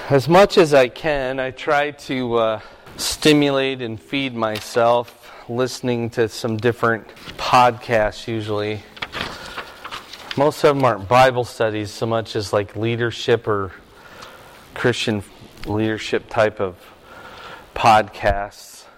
As much as I can, I try to stimulate and feed myself listening to some different podcasts usually. Most of them aren't Bible studies so much as like leadership or Christian leadership type of podcasts.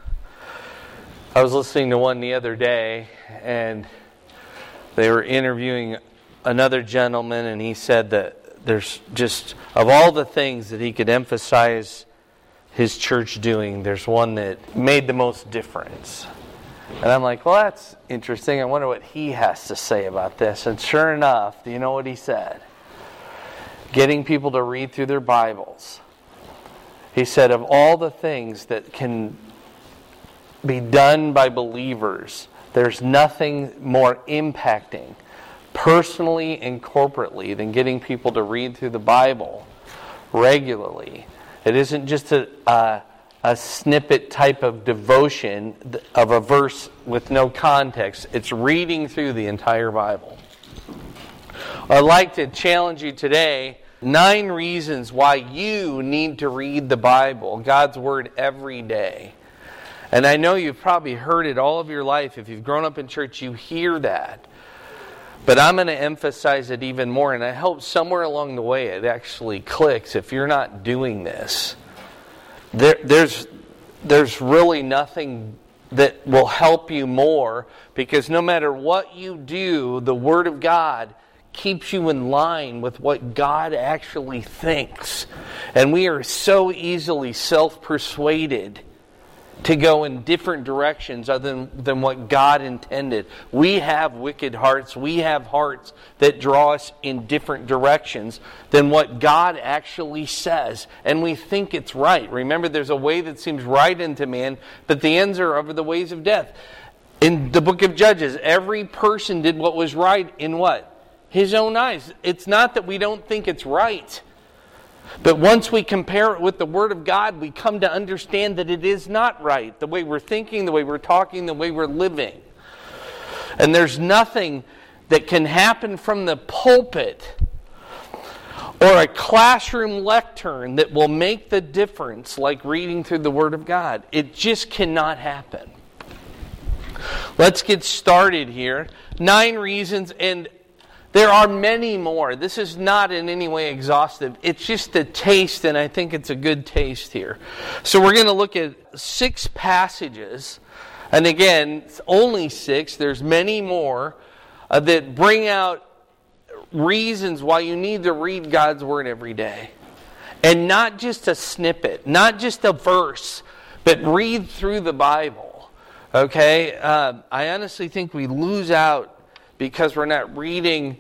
I was listening to one the other day and they were interviewing another gentleman, and he said that there's just, of all the things that he could emphasize his church doing, there's one that made the most difference. And I'm like, well, that's interesting. I wonder what he has to say about this. And sure enough, do you know what he said? Getting people to read through their Bibles. He said, of all the things that can be done by believers, there's nothing more impacting, personally and corporately, than getting people to read through the Bible regularly. It isn't just a snippet type of devotion of a verse with no context. It's reading through the entire Bible. I'd like to challenge you today, 9 reasons why you need to read the Bible, God's Word, every day. And I know you've probably heard it all of your life. If you've grown up in church, you hear that. But I'm going to emphasize it even more, and I hope somewhere along the way it actually clicks. If you're not doing this, there's really nothing that will help you more, because no matter what you do, the Word of God keeps you in line with what God actually thinks. And we are so easily self-persuaded to go in different directions other than what God intended. We have wicked hearts. We have hearts that draw us in different directions than what God actually says. And we think it's right. Remember, there's a way that seems right unto man, but the ends are of the ways of death. In the book of Judges, every person did what was right in what? His own eyes. It's not that we don't think it's right. But once we compare it with the Word of God, we come to understand that it is not right. The way we're thinking, the way we're talking, the way we're living. And there's nothing that can happen from the pulpit or a classroom lectern that will make the difference like reading through the Word of God. It just cannot happen. Let's get started here. 9 reasons, and there are many more. This is not in any way exhaustive. It's just a taste, and I think it's a good taste here. So we're going to look at 6 passages. And again, it's only 6. There's many more that bring out reasons why you need to read God's Word every day. And not just a snippet, not just a verse, but read through the Bible. Okay? I honestly think we lose out because we're not reading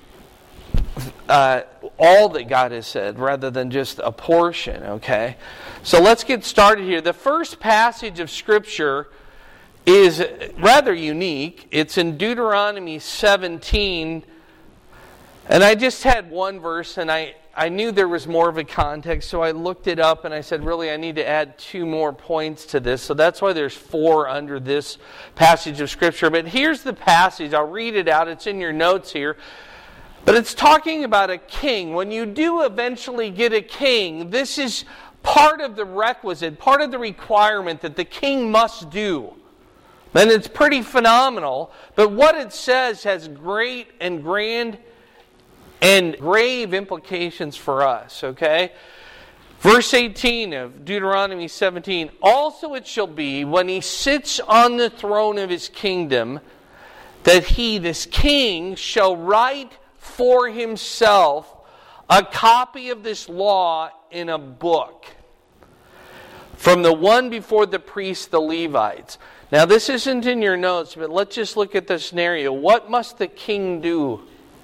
all that God has said rather than just a portion, okay? So let's get started here. The first passage of Scripture is rather unique. It's in Deuteronomy 17. And I just had one verse, and I knew there was more of a context, so I looked it up and I said, really, I need to add 2 more points to this. So that's why there's 4 under this passage of Scripture. But here's the passage. I'll read it out. It's in your notes here. But it's talking about a king. When you do eventually get a king, this is part of the requisite, part of the requirement that the king must do. And it's pretty phenomenal. But what it says has great and grand and grave implications for us, okay? Verse 18 of Deuteronomy 17, also it shall be when he sits on the throne of his kingdom that he, this king, shall write for himself a copy of this law in a book from the one before the priests, the Levites. Now this isn't in your notes, but let's just look at the scenario. What must the king do?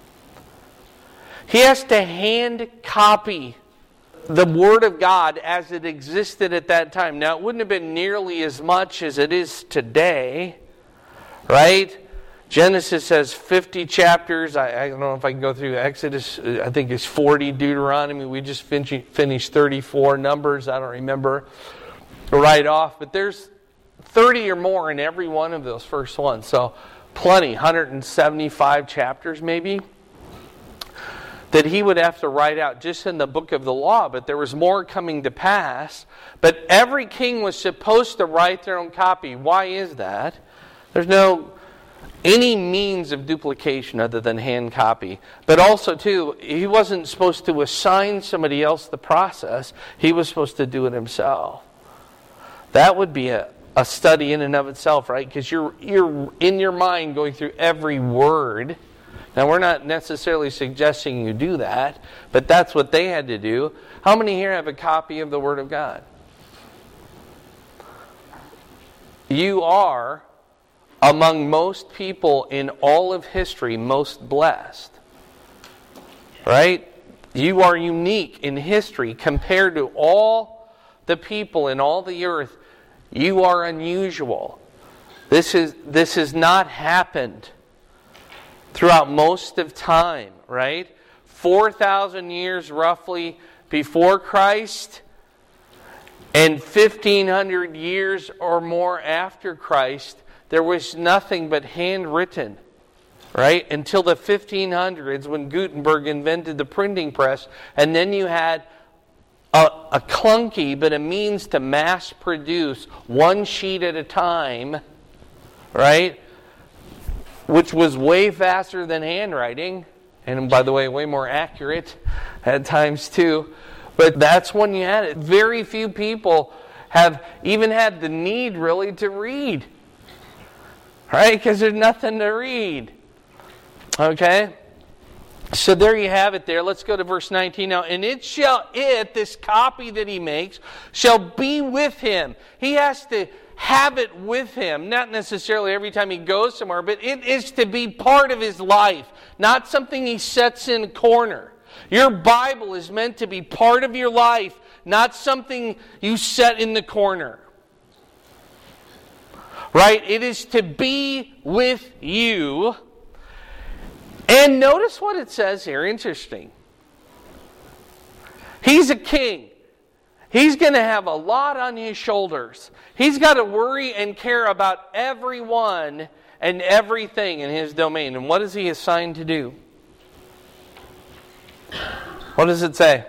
He has to hand copy the Word of God as it existed at that time. Now, it wouldn't have been nearly as much as it is today, right? Genesis has 50 chapters. I don't know if I can go through Exodus. I think it's 40. Deuteronomy, we just finished 34. Numbers, I don't remember right off. But there's 30 or more in every one of those first ones. So plenty, 175 chapters maybe. that he would have to write out just in the book of the law, but there was more coming to pass. But every king was supposed to write their own copy. Why is that? There's no any means of duplication other than hand copy. But also, too, he wasn't supposed to assign somebody else the process. He was supposed to do it himself. That would be a study in and of itself, right? Because you're in your mind going through every word. Now, we're not necessarily suggesting you do that, but that's what they had to do. How many here have a copy of the Word of God? You are, among most people in all of history, most blessed. Right? You are unique in history compared to all the people in all the earth. You are unusual. This has not happened throughout most of time, right? 4,000 years roughly before Christ and 1,500 years or more after Christ, there was nothing but handwritten, right? Until the 1500s when Gutenberg invented the printing press, and then you had a clunky but a means to mass produce one sheet at a time, right? Which was way faster than handwriting, and by the way, way more accurate at times too. But that's when you had it. Very few people have even had the need really to read, right? Because there's nothing to read. Okay? So there you have it there. Let's go to verse 19 now. And this copy that he makes, shall be with him. He has to have it with him. Not necessarily every time he goes somewhere, but it is to be part of his life. Not something he sets in a corner. Your Bible is meant to be part of your life, not something you set in the corner. Right? It is to be with you. And notice what it says here. Interesting. He's a king. He's going to have a lot on his shoulders. He's got to worry and care about everyone and everything in his domain. And what is he assigned to do? What does it say?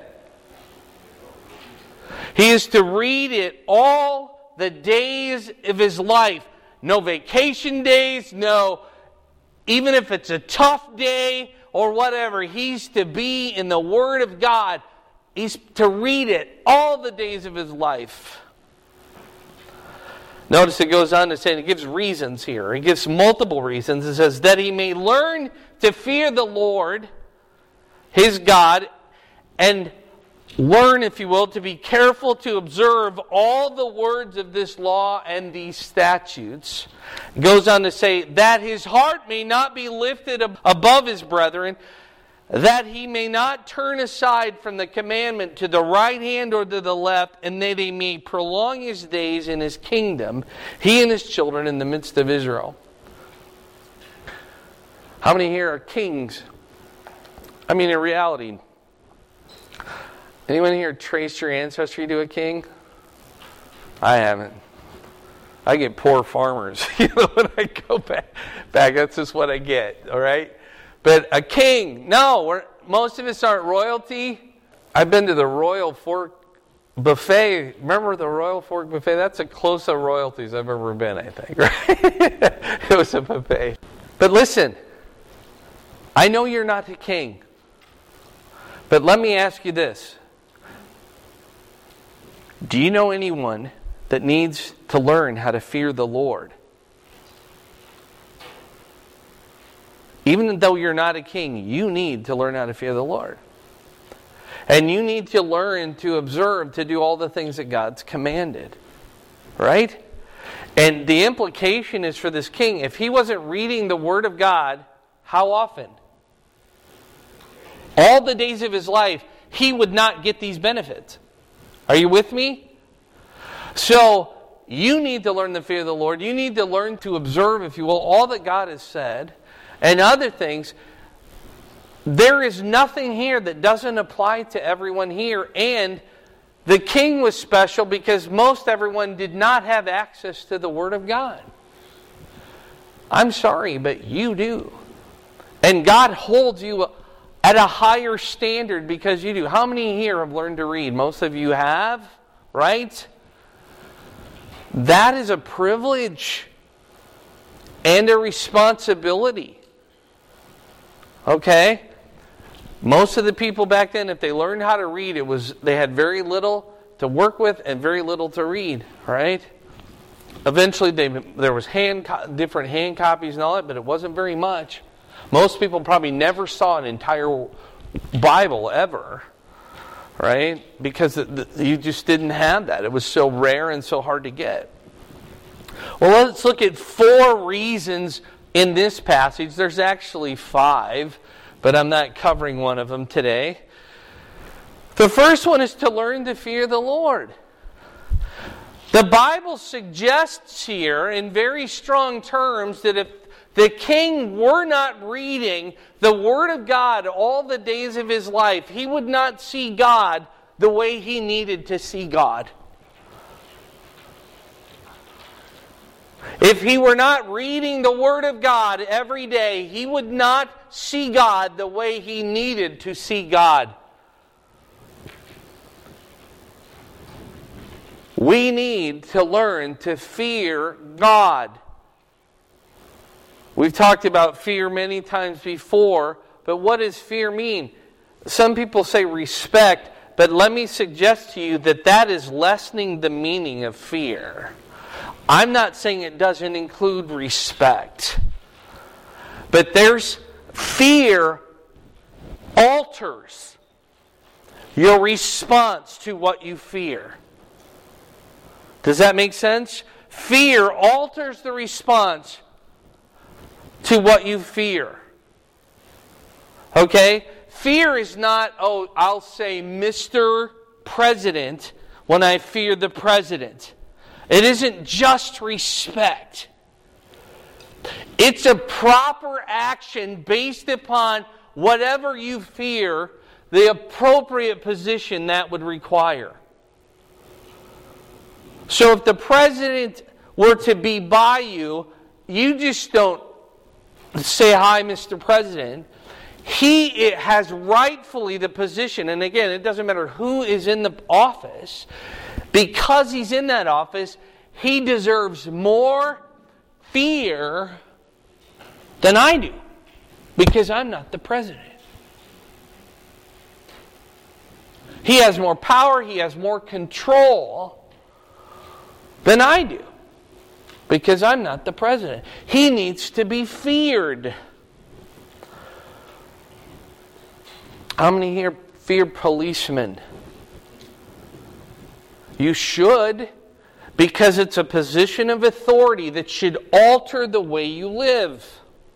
He is to read it all the days of his life. No vacation days, no, even if it's a tough day or whatever, he's to be in the Word of God. He's to read it all the days of his life. Notice it goes on to say, and it gives reasons here. It gives multiple reasons. It says, that he may learn to fear the Lord, his God, and learn, if you will, to be careful to observe all the words of this law and these statutes. It goes on to say, that his heart may not be lifted above his brethren, that he may not turn aside from the commandment to the right hand or to the left, and that he may prolong his days in his kingdom, he and his children in the midst of Israel. How many here are kings? I mean, in reality, anyone here traced your ancestry to a king? I haven't. I get poor farmers. When I go back, that's just what I get. All right. But a king, no. Most of us aren't royalty. I've been to the Royal Fork Buffet. Remember the Royal Fork Buffet? That's the closest to royalties I've ever been, I think. Right? It was a buffet. But listen, I know you're not a king. But let me ask you this. Do you know anyone that needs to learn how to fear the Lord? Even though you're not a king, you need to learn how to fear the Lord. And you need to learn to observe, to do all the things that God's commanded. Right? And the implication is for this king, if he wasn't reading the Word of God, how often? All the days of his life, he would not get these benefits. Are you with me? So, you need to learn the fear of the Lord. You need to learn to observe, if you will, all that God has said and other things. There is nothing here that doesn't apply to everyone here. And the king was special because most everyone did not have access to the Word of God. I'm sorry, but you do. And God holds you at a higher standard because you do. How many here have learned to read? Most of you have, right? That is a privilege and a responsibility. Okay? Most of the people back then, if they learned how to read, they had very little to work with and very little to read, right? Eventually, there was different hand copies and all that, but it wasn't very much. Most people probably never saw an entire Bible ever, right? Because you just didn't have that. It was so rare and so hard to get. Well, let's look at 4 reasons in this passage. There's actually 5, but I'm not covering one of them today. The first one is to learn to fear the Lord. The Bible suggests here in very strong terms that if the king were not reading the Word of God all the days of his life, he would not see God the way he needed to see God. If he were not reading the Word of God every day, he would not see God the way he needed to see God. We need to learn to fear God. We've talked about fear many times before, but what does fear mean? Some people say respect, but let me suggest to you that is lessening the meaning of fear. I'm not saying it doesn't include respect, but there's fear alters your response to what you fear. Does that make sense? Fear alters the response to what you fear. Okay? Fear is not, I'll say Mr. President when I fear the president. It isn't just respect. It's a proper action based upon whatever you fear, the appropriate position that would require. So if the president were to be by you, you just don't say, "Hi, Mr. President." He has rightfully the position, and again, it doesn't matter who is in the office. Because he's in that office, he deserves more fear than I do. Because I'm not the president. He has more power, he has more control than I do. Because I'm not the president. He needs to be feared. How many here fear policemen? You should, because it's a position of authority that should alter the way you live.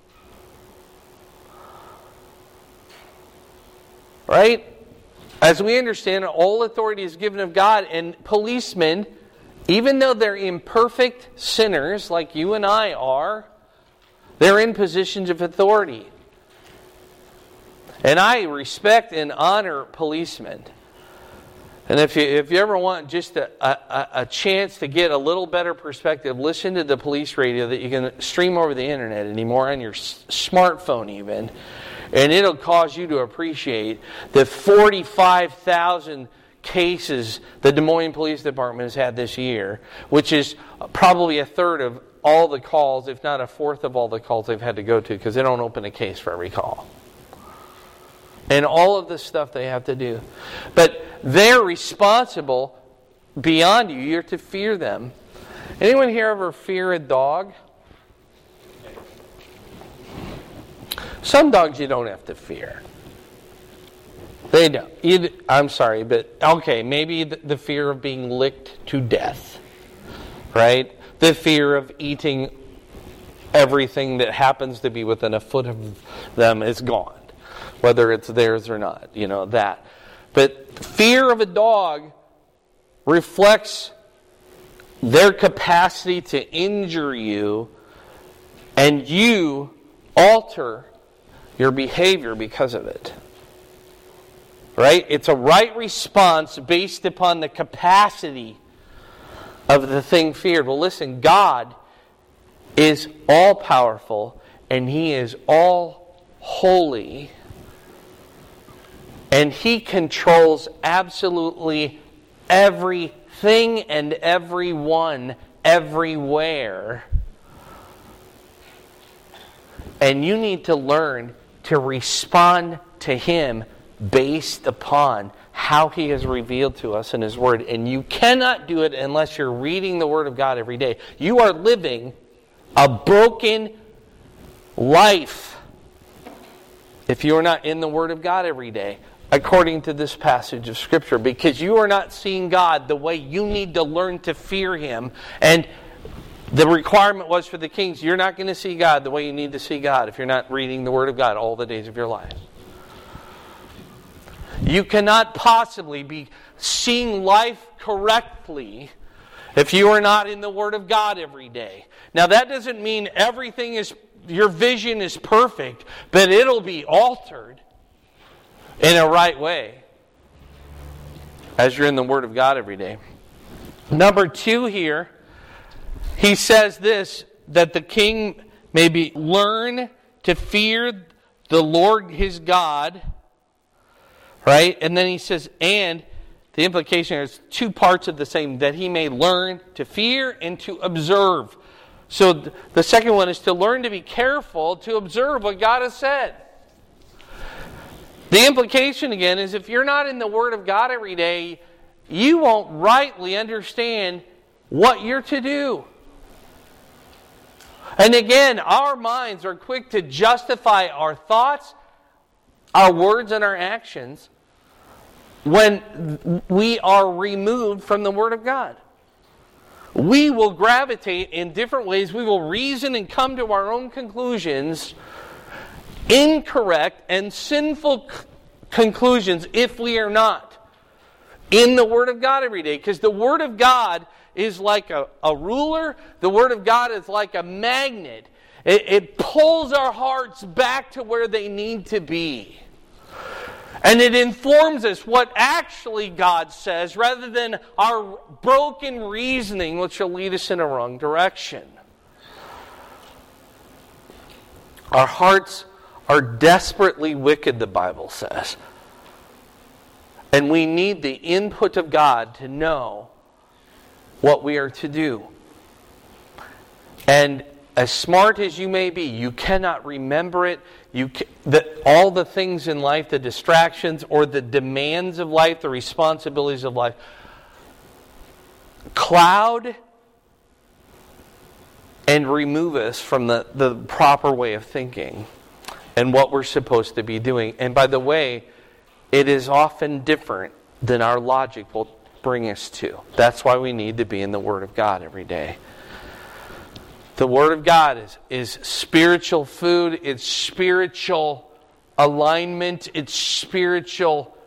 Right? As we understand, all authority is given of God, and policemen, even though they're imperfect sinners like you and I are, they're in positions of authority. And I respect and honor policemen. And if you ever want just a chance to get a little better perspective, listen to the police radio that you can stream over the internet anymore, on your smartphone even. And it'll cause you to appreciate the 45,000 cases the Des Moines Police Department has had this year, which is probably a third of all the calls, if not a fourth of all the calls they've had to go to, because they don't open a case for every call. And all of the stuff they have to do. But they're responsible beyond you. You're to fear them. Anyone here ever fear a dog? Some dogs you don't have to fear. They don't. I'm sorry, but okay, maybe the fear of being licked to death. Right? The fear of eating everything that happens to be within a foot of them is gone. Whether it's theirs or not, that. But fear of a dog reflects their capacity to injure you, and you alter your behavior because of it. Right? It's a right response based upon the capacity of the thing feared. Well, listen, God is all-powerful, and He is all holy. And He controls absolutely everything and everyone, everywhere. And you need to learn to respond to Him based upon how He has revealed to us in His Word. And you cannot do it unless you're reading the Word of God every day. You are living a broken life if you are not in the Word of God every day, according to this passage of Scripture, because you are not seeing God the way you need to learn to fear Him. And the requirement was for the kings, you're not going to see God the way you need to see God if you're not reading the Word of God all the days of your life. You cannot possibly be seeing life correctly if you are not in the Word of God every day. Now that doesn't mean your vision is perfect, but it'll be altered in a right way as you're in the Word of God every day. Number 2 here, he says this, that the king may learn to fear the Lord his God. Right? And then he says, and the implication is 2 parts of the same, that he may learn to fear and to observe. So the second one is to learn to be careful to observe what God has said. The implication again is if you're not in the Word of God every day, you won't rightly understand what you're to do. And again, our minds are quick to justify our thoughts, our words, and our actions when we are removed from the Word of God. We will gravitate in different ways. We will reason and come to our own conclusions, incorrect and sinful conclusions, if we are not in the Word of God every day. Because the Word of God is like a ruler. The Word of God is like a magnet. It pulls our hearts back to where they need to be. And it informs us what actually God says rather than our broken reasoning, which will lead us in a wrong direction. Our hearts are desperately wicked, the Bible says. And we need the input of God to know what we are to do. And as smart as you may be, you cannot remember it. All the things in life, the distractions or the demands of life, the responsibilities of life, cloud and remove us from the proper way of thinking and what we're supposed to be doing. And by the way, it is often different than our logic will bring us to. That's why we need to be in the Word of God every day. The Word of God is spiritual food, it's spiritual alignment, it's spiritual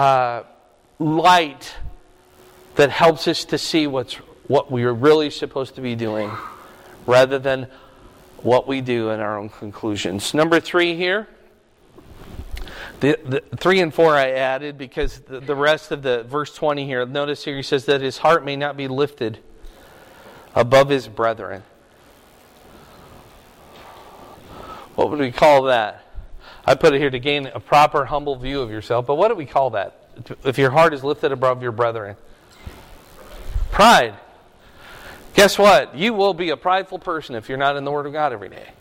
light that helps us to see what we are really supposed to be doing rather than what we do in our own conclusions. Number 3 here. The 3 and 4 I added because the rest of the verse 20 here, notice here he says that his heart may not be lifted above his brethren. What would we call that? I put it here to gain a proper, humble view of yourself. But what do we call that? If your heart is lifted above your brethren? Pride. Guess what? You will be a prideful person if you're not in the Word of God every day.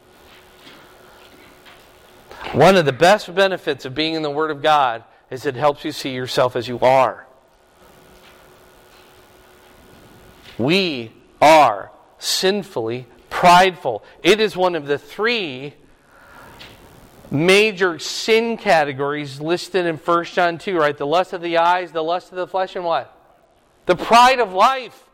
One of the best benefits of being in the Word of God is it helps you see yourself as you are. We are sinfully prideful. It is one of the 3 major sin categories listed in 1 John 2, right? The lust of the eyes, the lust of the flesh, and what? The pride of life.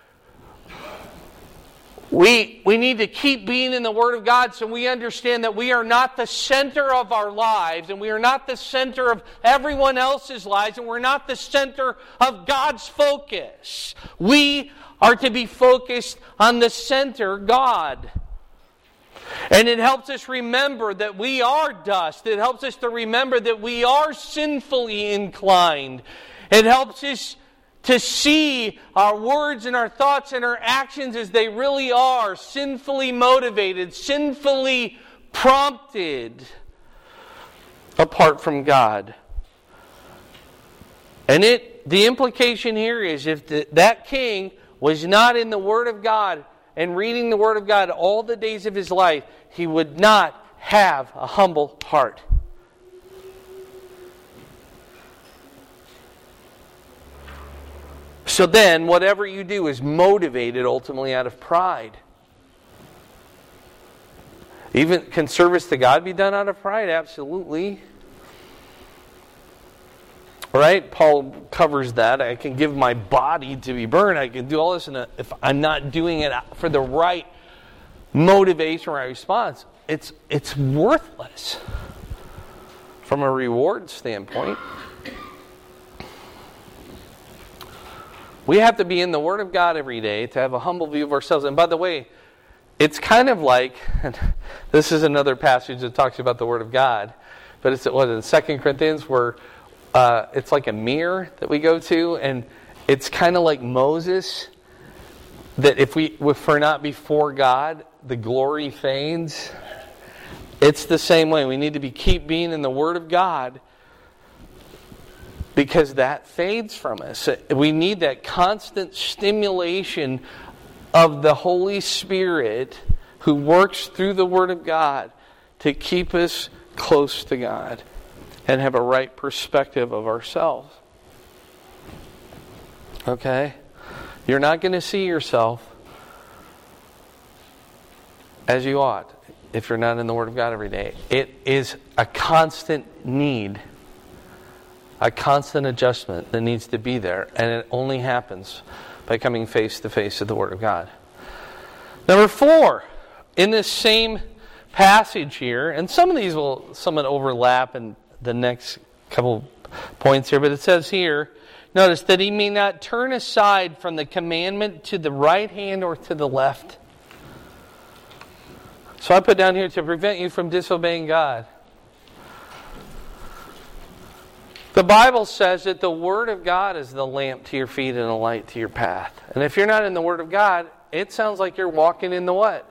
We need to keep being in the Word of God so we understand that we are not the center of our lives and we are not the center of everyone else's lives and we're not the center of God's focus. We are to be focused on the center, God. And it helps us remember that we are dust. It helps us to remember that we are sinfully inclined. It helps us to see our words and our thoughts and our actions as they really are, sinfully motivated, sinfully prompted, apart from God. And the implication here is if that king was not in the Word of God and reading the Word of God all the days of his life, he would not have a humble heart. So then, whatever you do is motivated ultimately out of pride. Even can service to God be done out of pride? Absolutely. Right? Paul covers that. I can give my body to be burned. I can do all this, and if I'm not doing it for the right motivation or right response, it's worthless from a reward standpoint. We have to be in the Word of God every day to have a humble view of ourselves. And by the way, it's kind of like, and this is another passage that talks about the Word of God, but it's in 2 Corinthians where it's like a mirror that we go to, and it's kind of like Moses, that if we're not before God, the glory fades. It's the same way. We need to keep being in the Word of God, because that fades from us. We need that constant stimulation of the Holy Spirit who works through the Word of God to keep us close to God and have a right perspective of ourselves. Okay? You're not going to see yourself as you ought if you're not in the Word of God every day. It is a constant need, a constant adjustment that needs to be there, and it only happens by coming face to face with the Word of God. Number 4, in this same passage here, and some of these will somewhat overlap in the next couple points here, but it says here, notice that he may not turn aside from the commandment to the right hand or to the left. So I put down here to prevent you from disobeying God. The Bible says that the Word of God is the lamp to your feet and a light to your path. And if you're not in the Word of God, it sounds like you're walking in the what?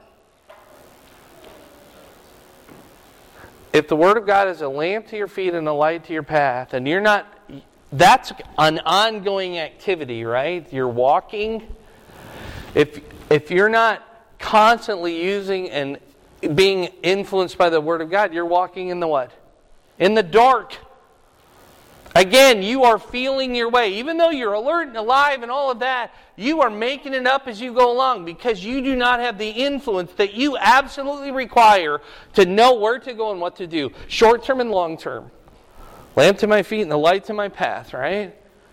If the Word of God is a lamp to your feet and a light to your path, and you're not, that's an ongoing activity, right? You're walking. If you're not constantly using and being influenced by the Word of God, you're walking in the what? In the dark. Again, you are feeling your way. Even though you're alert and alive and all of that, you are making it up as you go along because you do not have the influence that you absolutely require to know where to go and what to do. Short term and long term. Lamp to my feet and the light to my path, right?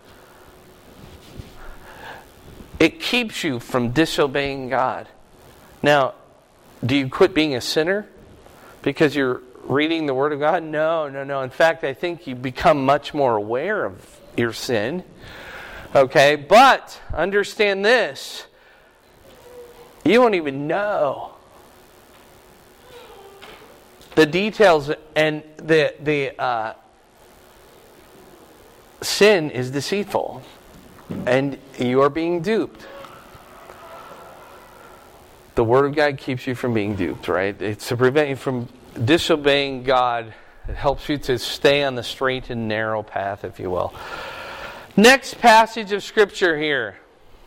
It keeps you from disobeying God. Now, do you quit being a sinner because you're reading the Word of God? No. In fact, I think you become much more aware of your sin. Okay, but understand this. You don't even know the details, and the sin is deceitful, and you are being duped. The Word of God keeps you from being duped, right? It's to prevent you from disobeying God. It helps you to stay on the straight and narrow path, if you will. Next passage of Scripture here.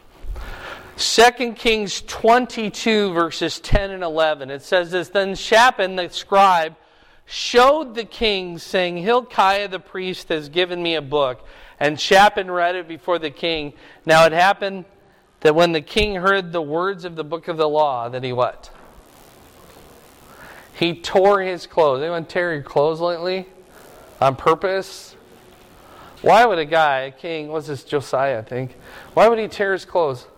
2 Kings 22, verses 10 and 11. It says this, Then Shaphan the scribe showed the king, saying, Hilkiah the priest has given me a book. And Shaphan read it before the king. Now it happened that when the king heard the words of the book of the law, that he what? He tore his clothes. Anyone tear your clothes lately? On purpose? Why would a king, what's this, Josiah, I think? Why would he tear his clothes?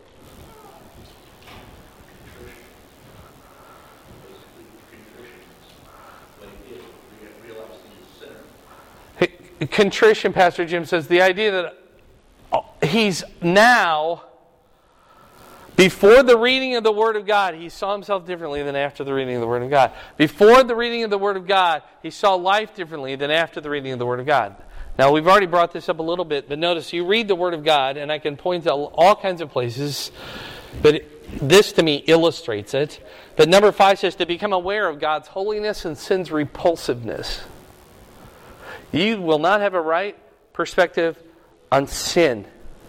Contrition, Pastor Jim says, the idea that he's now, before the reading of the Word of God, he saw himself differently than after the reading of the Word of God. Before the reading of the Word of God, he saw life differently than after the reading of the Word of God. Now, we've already brought this up a little bit, but notice you read the Word of God, and I can point to all kinds of places, but this to me illustrates it. But number 5 says to become aware of God's holiness and sin's repulsiveness. You will not have a right perspective on sin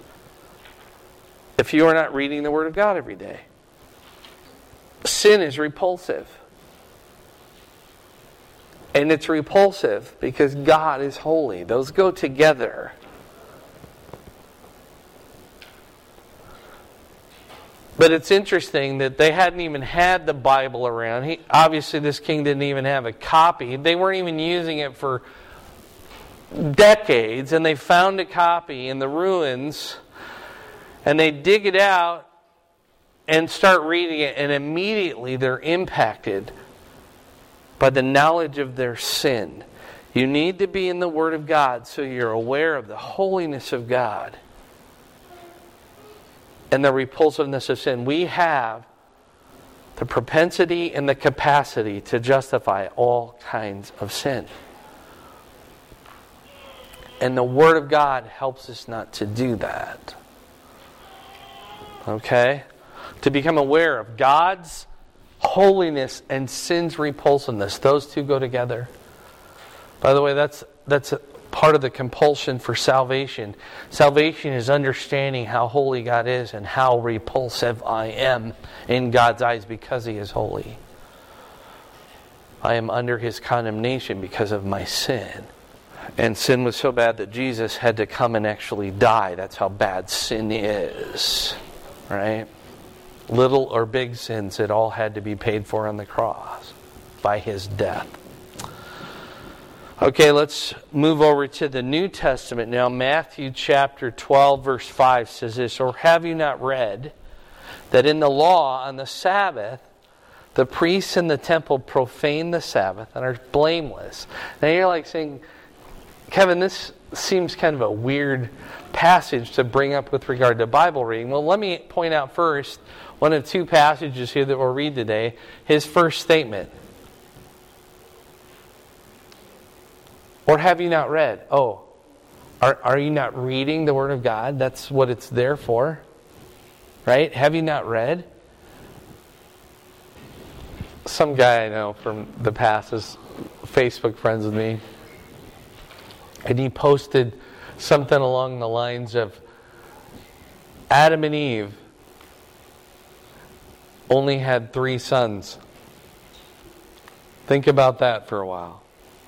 if you are not reading the Word of God every day. Sin is repulsive. And it's repulsive because God is holy. Those go together. But it's interesting that they hadn't even had the Bible around. Obviously, this king didn't even have a copy. They weren't even using it for decades. And they found a copy in the ruins. And they dig it out and start reading it. And immediately they're impacted by the knowledge of their sin. You need to be in the Word of God so you're aware of the holiness of God and the repulsiveness of sin. We have the propensity and the capacity to justify all kinds of sin. And the Word of God helps us not to do that. Okay? To become aware of God's holiness and sin's repulsiveness. Those two go together. By the way, that's part of the compulsion for salvation. Salvation is understanding how holy God is and how repulsive I am in God's eyes because He is holy. I am under His condemnation because of my sin. And sin was so bad that Jesus had to come and actually die. That's how bad sin is. Right? Little or big sins, it all had to be paid for on the cross by His death. Okay, let's move over to the New Testament now. Matthew chapter 12 verse 5 says this, "Or have you not read that in the law on the Sabbath the priests in the temple profane the Sabbath and are blameless?" Now you're like saying, Kevin, this seems kind of a weird passage to bring up with regard to Bible reading. Well, let me point out first one of two passages here that we'll read today. His first statement. Or have you not read? Oh, are you not reading the Word of God? That's what it's there for. Right? Have you not read? Some guy I know from the past is Facebook friends with me. And he posted something along the lines of Adam and Eve only had 3 sons. Think about that for a while.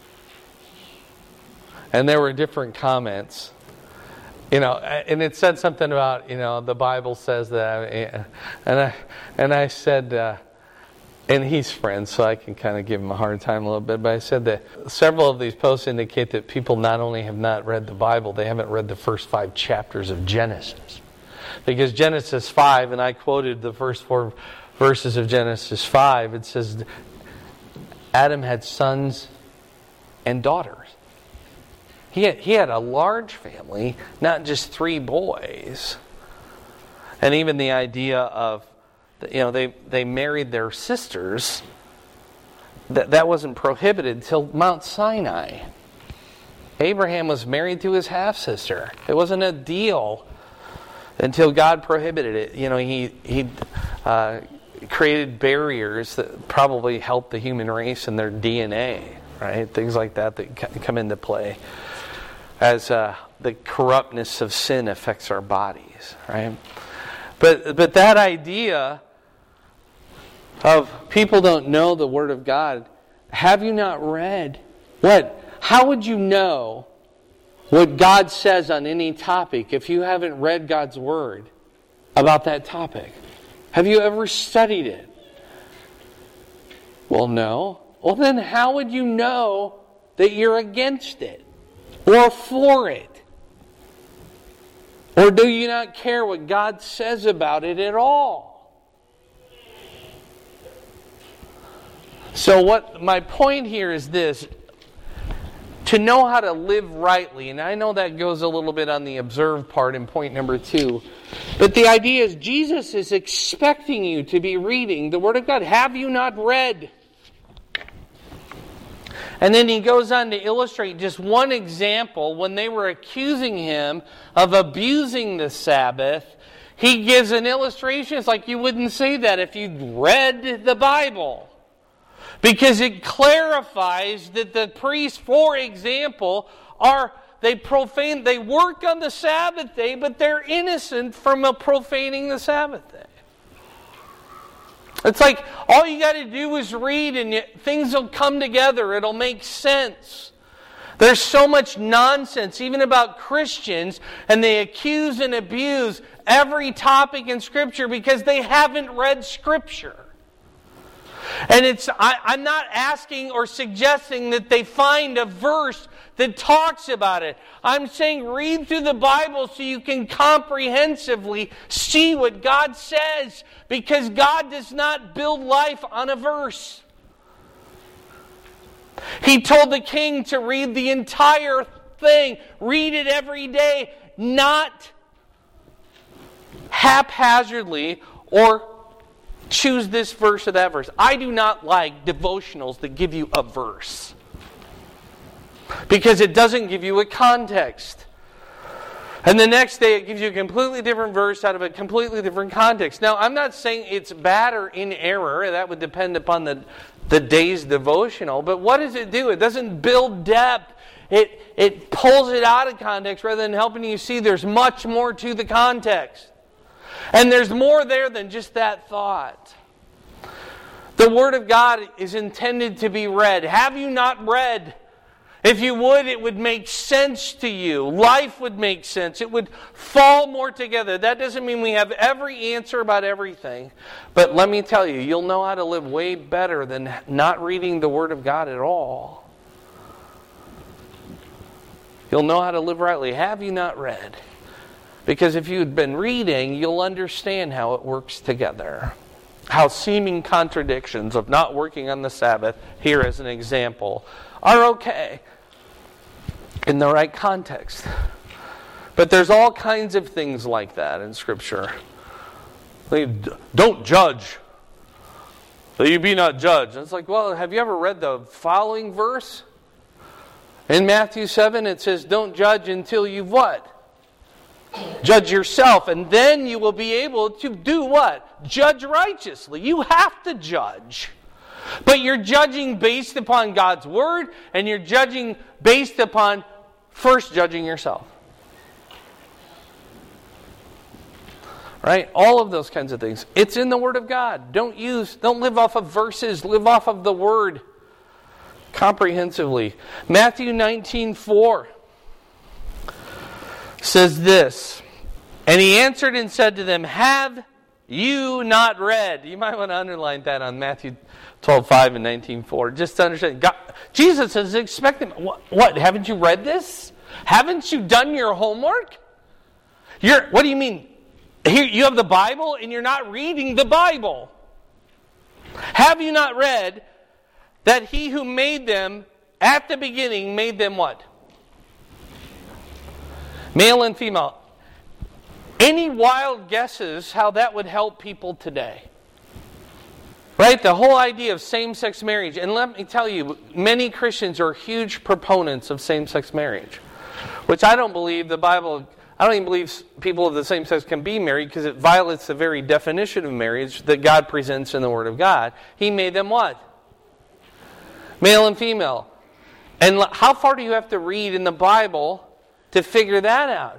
And there were different comments. And it said something about, the Bible says that. And I said, and he's friends, so I can kind of give him a hard time a little bit. But I said that several of these posts indicate that people not only have not read the Bible, they haven't read the first 5 chapters of Genesis. Because Genesis 5, and I quoted the first 4 verses of Genesis 5, it says Adam had sons and daughters. He had a large family, not just 3 boys. And even the idea of, they married their sisters, that wasn't prohibited until Mount Sinai. Abraham was married to his half-sister. It wasn't a deal until God prohibited it. He created barriers that probably helped the human race and their DNA, right? Things like that come into play as the corruptness of sin affects our bodies, right? But that idea of people don't know the Word of God, have you not read? What? How would you know what God says on any topic if you haven't read God's Word about that topic? Have you ever studied it? Well, no. Well, then how would you know that you're against it or for it? Or do you not care what God says about it at all? So what my point here is this. To know how to live rightly, and I know that goes a little bit on the observe part in point number 2, but the idea is Jesus is expecting you to be reading the Word of God. Have you not read? And then he goes on to illustrate just one example. When they were accusing him of abusing the Sabbath, he gives an illustration. It's like you wouldn't say that if you'd read the Bible. Because it clarifies that the priests, for example, are They work on the Sabbath day, but they're innocent from profaning the Sabbath day. It's like all you got to do is read and things will come together. It'll make sense. There's so much nonsense, even about Christians, and they accuse and abuse every topic in Scripture because they haven't read Scripture. And I'm not asking or suggesting that they find a verse that talks about it. I'm saying read through the Bible so you can comprehensively see what God says, because God does not build life on a verse. He told the king to read the entire thing. Read it every day, not haphazardly or choose this verse or that verse. I do not like devotionals that give you a verse, because it doesn't give you a context. And the next day it gives you a completely different verse out of a completely different context. Now, I'm not saying it's bad or in error. That would depend upon the day's devotional. But what does it do? It doesn't build depth. It pulls it out of context rather than helping you see there's much more to the context. And there's more there than just that thought. The Word of God is intended to be read. Have you not read? If you would, it would make sense to you. Life would make sense. It would fall more together. That doesn't mean we have every answer about everything. But let me tell you, you'll know how to live way better than not reading the Word of God at all. You'll know how to live rightly. Have you not read? Because if you'd been reading, you'll understand how it works together. How seeming contradictions of not working on the Sabbath, here as an example, are okay in the right context. But there's all kinds of things like that in Scripture. Don't judge, that you be not judged. And it's like, well, have you ever read the following verse? In Matthew 7, it says, don't judge until you've what? Judge yourself, and then you will be able to do what? Judge righteously. You have to judge. But you're judging based upon God's Word, and you're judging based upon first judging yourself. Right? All of those kinds of things. It's in the Word of God. Don't live off of verses. Live off of the Word comprehensively. Matthew 19:4 says this, and he answered and said to them, have you not read? You might want to underline that on Matthew 12:5 and 19:4, just to understand. God, Jesus is expecting, what? Haven't you read this? Haven't you done your homework? What do you mean? Here you have the Bible and you're not reading the Bible. Have you not read that he who made them at the beginning made them what? Male and female. Any wild guesses how that would help people today? Right? The whole idea of same-sex marriage. And let me tell you, many Christians are huge proponents of same-sex marriage. Which I don't believe the Bible... I don't even believe people of the same sex can be married, because it violates the very definition of marriage that God presents in the Word of God. He made them what? Male and female. And how far do you have to read in the Bible to figure that out?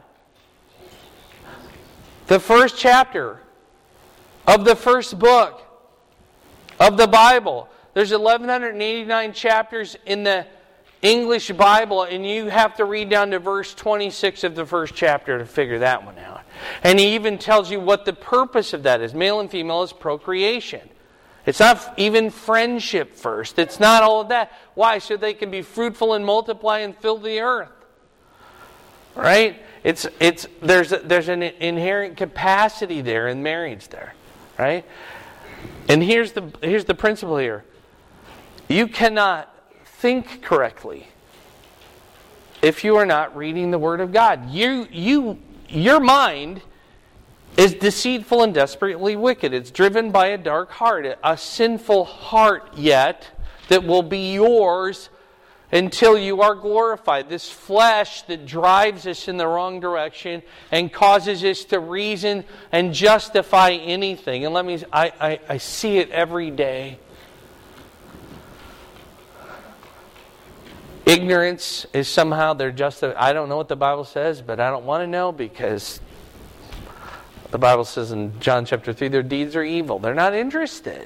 The first chapter of the first book of the Bible. There's 1,189 chapters in the English Bible, and you have to read down to verse 26 of the first chapter to figure that one out. And he even tells you what the purpose of that is. Male and female is procreation. It's not even friendship first. It's not all of that. Why? So they can be fruitful and multiply and fill the earth. Right? There's an inherent capacity there in marriage there. Right? And here's the principle here. You cannot think correctly if you are not reading the Word of God. Your mind is deceitful and desperately wicked. It's driven by a dark heart, a sinful heart yet that will be yours until you are glorified. This flesh that drives us in the wrong direction and causes us to reason and justify anything. And I see it every day. ignorance is somehow they're just... I don't know what the Bible says, but I don't want to know because the Bible says in John chapter 3, their deeds are evil. They're not interested.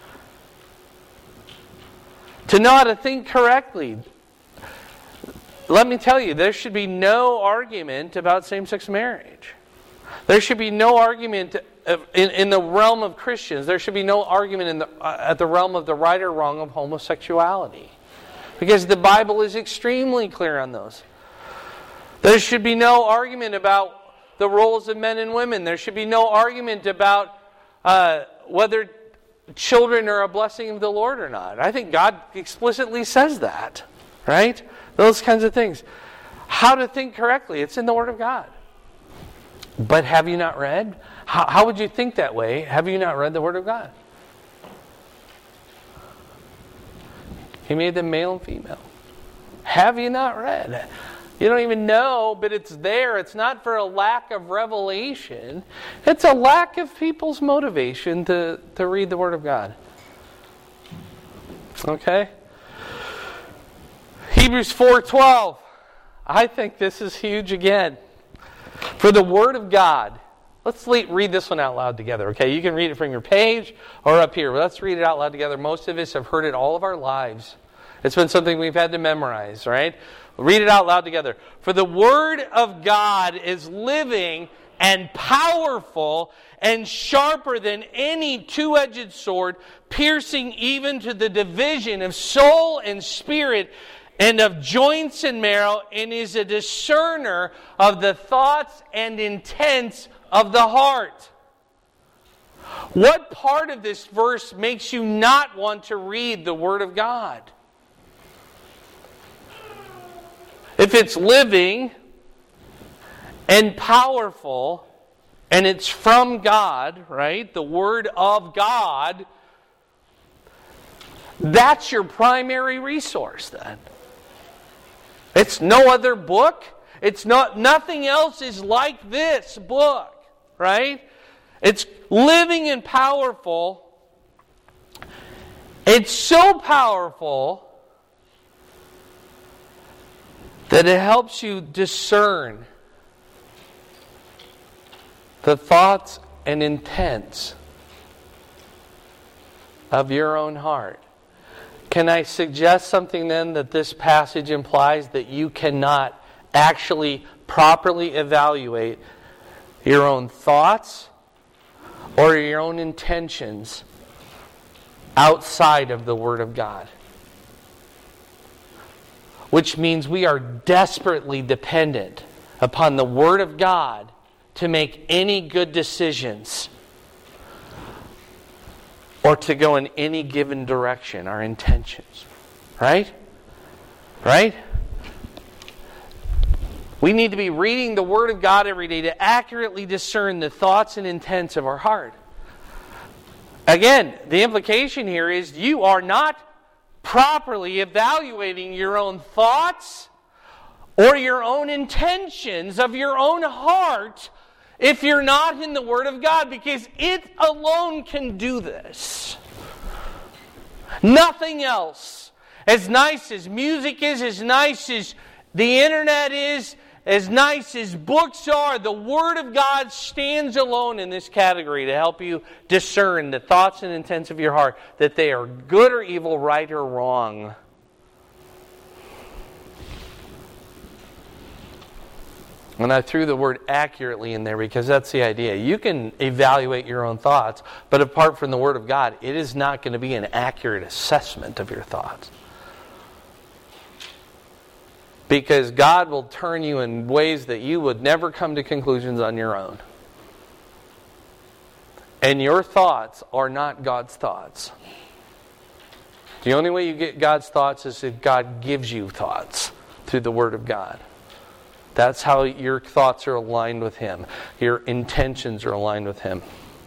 To know how to think correctly. Let me tell you, there should be no argument about same-sex marriage. There should be no argument in the realm of Christians. There should be no argument at the realm of the right or wrong of homosexuality. Because the Bible is extremely clear on those. There should be no argument about the roles of men and women. There should be no argument about whether children are a blessing of the Lord or not. I think God explicitly says that. Right? Those kinds of things. How to think correctly. It's in the Word of God. But have you not read? How would you think that way? Have you not read the Word of God? He made them male and female. Have you not read? You don't even know, but it's there. It's not for a lack of revelation. It's a lack of people's motivation to read the Word of God. Okay? Hebrews 4:12. I think this is huge again. For the Word of God. Let's read this one out loud together, okay? You can read it from your page or up here. But let's read it out loud together. Most of us have heard it all of our lives. It's been something we've had to memorize, right? Read it out loud together. For the Word of God is living and powerful and sharper than any two-edged sword, piercing even to the division of soul and spirit and of joints and marrow, and is a discerner of the thoughts and intents of the heart. What part of this verse makes you not want to read the Word of God? If it's living and powerful and it's from God, right? The Word of God, that's your primary resource then. It's no other book. It's nothing else is like this book, right? It's living and powerful. It's so powerful that it helps you discern the thoughts and intents of your own heart. Can I suggest something then that this passage implies that you cannot actually properly evaluate your own thoughts or your own intentions outside of the Word of God? Which means we are desperately dependent upon the Word of God to make any good decisions or to go in any given direction, our intentions. Right? Right? We need to be reading the Word of God every day to accurately discern the thoughts and intents of our heart. Again, the implication here is you are not properly evaluating your own thoughts or your own intentions of your own heart if you're not in the Word of God, because it alone can do this. Nothing else. As nice as music is, as nice as the internet is, as nice as books are, the Word of God stands alone in this category to help you discern the thoughts and intents of your heart, that they are good or evil, right or wrong. And I threw the word accurately in there because that's the idea. You can evaluate your own thoughts, but apart from the Word of God, it is not going to be an accurate assessment of your thoughts. Because God will turn you in ways that you would never come to conclusions on your own. And your thoughts are not God's thoughts. The only way you get God's thoughts is if God gives you thoughts through the Word of God. That's how your thoughts are aligned with Him. Your intentions are aligned with Him.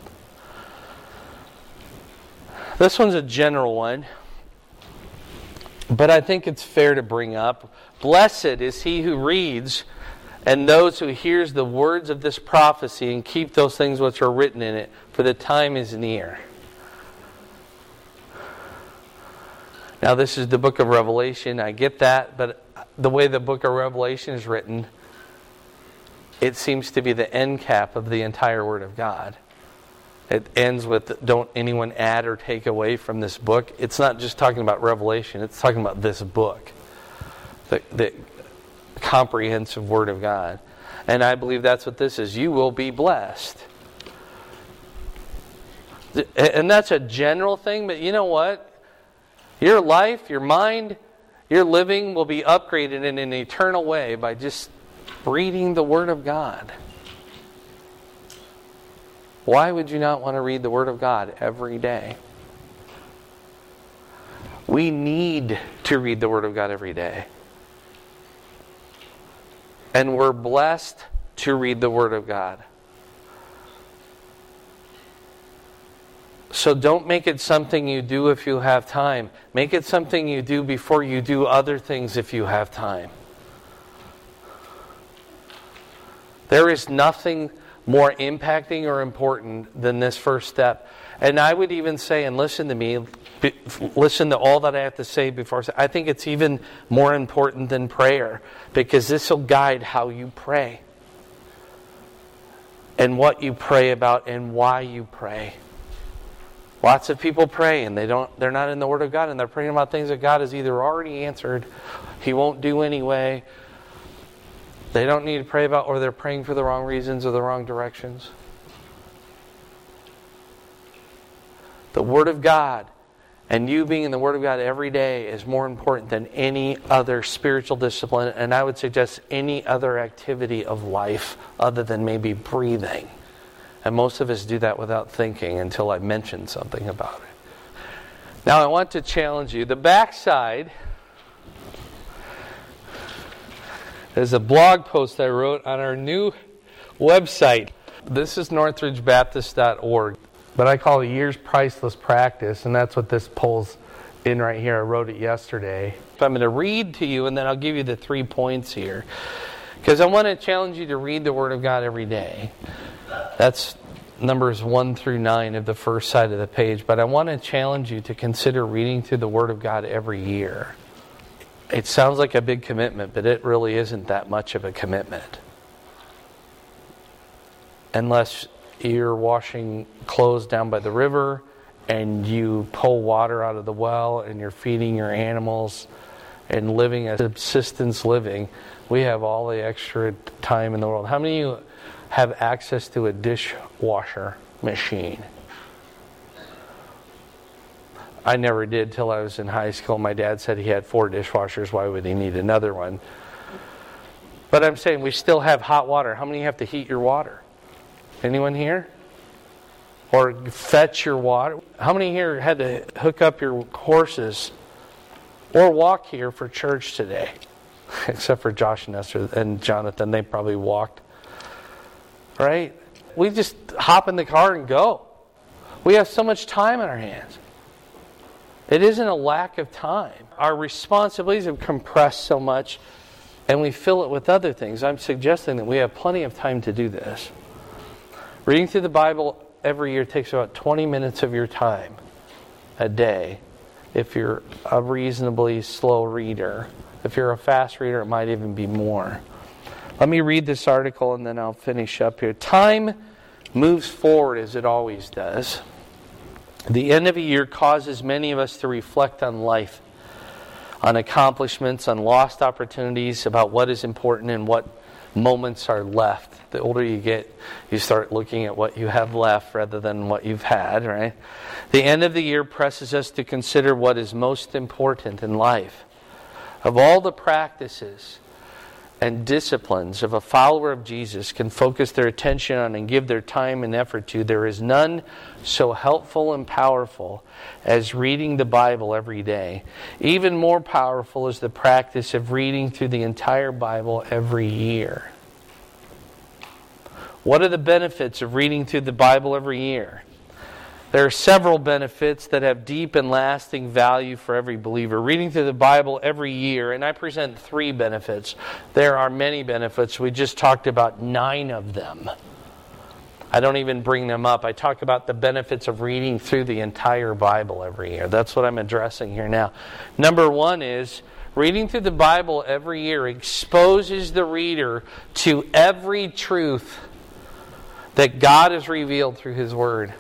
This one's a general one, but I think it's fair to bring up. Blessed is he who reads and those who hears the words of this prophecy and keep those things which are written in it, for the time is near. Now, this is the book of Revelation. I get that, but the way the book of Revelation is written, it seems to be the end cap of the entire Word of God. It ends with, don't anyone add or take away from this book. It's not just talking about Revelation. It's talking about this book. The comprehensive Word of God. And I believe that's what this is. You will be blessed. And that's a general thing, but you know what? Your life, your mind, your living will be upgraded in an eternal way by just reading the Word of God. Why would you not want to read the Word of God every day? We need to read the Word of God every day. And we're blessed to read the Word of God. So don't make it something you do if you have time. Make it something you do before you do other things if you have time. There is nothing more impacting or important than this first step. And I would even say, and listen to me, listen to all that I have to say before I think it's even more important than prayer, because this will guide how you pray and what you pray about and why you pray. Lots of people pray and they're not in the Word of God, and they're praying about things that God has either already answered, He won't do anyway, they don't need to pray about, or they're praying for the wrong reasons or the wrong directions. The Word of God and you being in the Word of God every day is more important than any other spiritual discipline, and I would suggest any other activity of life other than maybe breathing. And most of us do that without thinking until I mention something about it. Now I want to challenge you. The backside is a blog post I wrote on our new website. This is northridgebaptist.org, but I call it Years Priceless Practice, and that's what this pulls in right here. I wrote it yesterday. I'm going to read to you, and then I'll give you the 3 points here, because I want to challenge you to read the Word of God every day. That's numbers 1 through 9 of the first side of the page, but I want to challenge you to consider reading through the Word of God every year. It sounds like a big commitment, but it really isn't that much of a commitment. Unless you're washing clothes down by the river and you pull water out of the well and you're feeding your animals and living a subsistence living, we have all the extra time in the world. How many of you have access to a dishwasher machine? I never did till I was in high school. My dad said he had 4 dishwashers. Why would he need another one? But I'm saying we still have hot water. How many have to heat your water? Anyone here? Or fetch your water? How many here had to hook up your horses or walk here for church today? Except for Josh and Esther and Jonathan. They probably walked. Right? We just hop in the car and go. We have so much time in our hands. It isn't a lack of time. Our responsibilities have compressed so much, and we fill it with other things. I'm suggesting that we have plenty of time to do this. Reading through the Bible every year takes about 20 minutes of your time a day. If you're a reasonably slow reader. If you're a fast reader, it might even be more. Let me read this article and then I'll finish up here. Time moves forward as it always does. The end of a year causes many of us to reflect on life, on accomplishments, on lost opportunities, about what is important and what moments are left. The older you get, you start looking at what you have left rather than what you've had, right? The end of the year presses us to consider what is most important in life. Of all the practices and disciplines of a follower of Jesus can focus their attention on and give their time and effort to, there is none so helpful and powerful as reading the Bible every day. Even more powerful is the practice of reading through the entire Bible every year. What are the benefits of reading through the Bible every year? There are several benefits that have deep and lasting value for every believer. Reading through the Bible every year, and I present 3 benefits. There are many benefits. We just talked about 9 of them. I don't even bring them up. I talk about the benefits of reading through the entire Bible every year. That's what I'm addressing here now. Number one is reading through the Bible every year exposes the reader to every truth that God has revealed through His Word.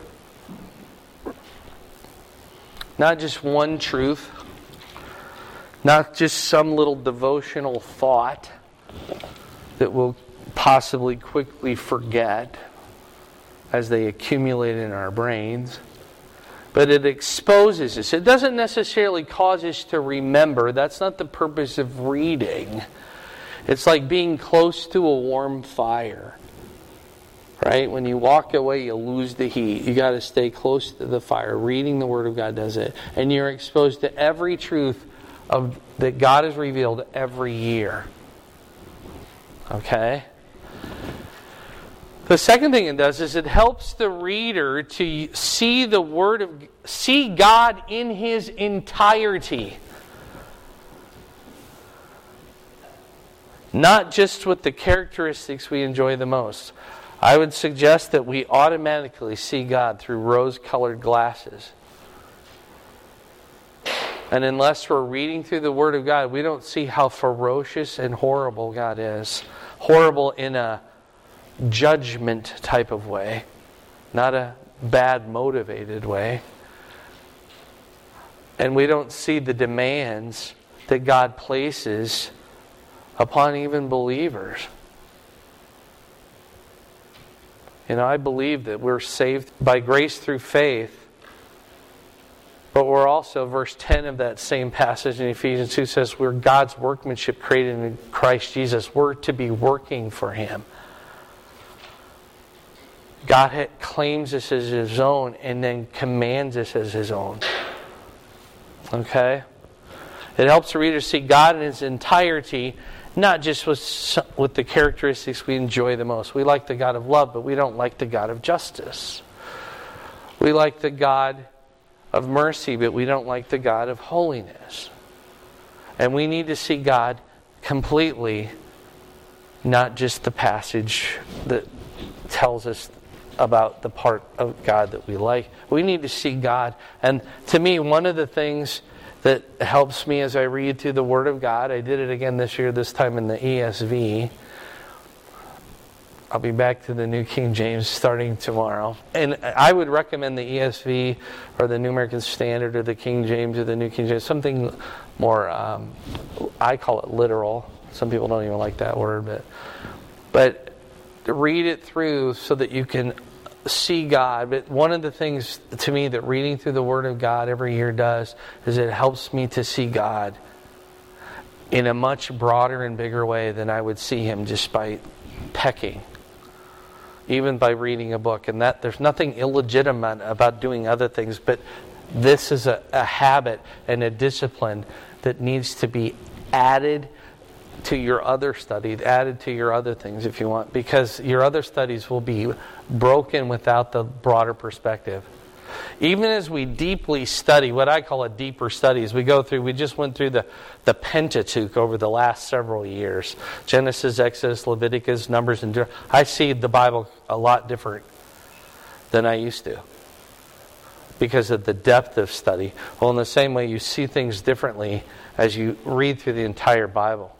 Not just one truth, not just some little devotional thought that we'll possibly quickly forget as they accumulate in our brains. But it exposes us. It doesn't necessarily cause us to remember. That's not the purpose of reading. It's like being close to a warm fire. Right? When you walk away, you lose the heat. You got to stay close to the fire. Reading the Word of God does it. And you're exposed to every truth that God has revealed every year. Okay? The second thing it does is it helps the reader to see see God in His entirety. Not just with the characteristics we enjoy the most. I would suggest that we automatically see God through rose-colored glasses. And unless we're reading through the Word of God, we don't see how ferocious and horrible God is. Horrible in a judgment type of way, not a bad motivated way. And we don't see the demands that God places upon even believers. I believe that we're saved by grace through faith, but we're also, verse 10 of that same passage in Ephesians 2 says, we're God's workmanship created in Christ Jesus. We're to be working for Him. God claims us as His own and then commands us as His own. Okay? It helps the reader see God in His entirety, not just with the characteristics we enjoy the most. We like the God of love, but we don't like the God of justice. We like the God of mercy, but we don't like the God of holiness. And we need to see God completely, not just the passage that tells us about the part of God that we like. We need to see God. And to me, one of the things that helps me as I read through the Word of God, I did it again this year, this time in the ESV. I'll be back to the New King James starting tomorrow. And I would recommend the ESV or the New American Standard or the King James or the New King James, something more, I call it literal. Some people don't even like that word, but read it through so that you can see God. But one of the things to me that reading through the Word of God every year does is it helps me to see God in a much broader and bigger way than I would see Him just by pecking, even by reading a book. And that there's nothing illegitimate about doing other things, but this is a habit and a discipline that needs to be added to your other studies, added to your other things if you want, because your other studies will be broken without the broader perspective. Even as we deeply study, what I call a deeper study, as we just went through the Pentateuch over the last several years. Genesis, Exodus, Leviticus, Numbers, and Deuteronomy. I see the Bible a lot different than I used to because of the depth of study. Well, in the same way, you see things differently as you read through the entire Bible.